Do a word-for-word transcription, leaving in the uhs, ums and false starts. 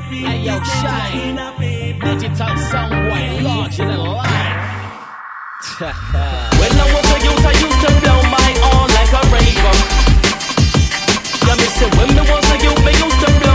Hey yo, Shine, digital soundwave, larger than life. When I was a youth, I used to blow my own like a raver. Yeah, me say when me was a youth, me used to blow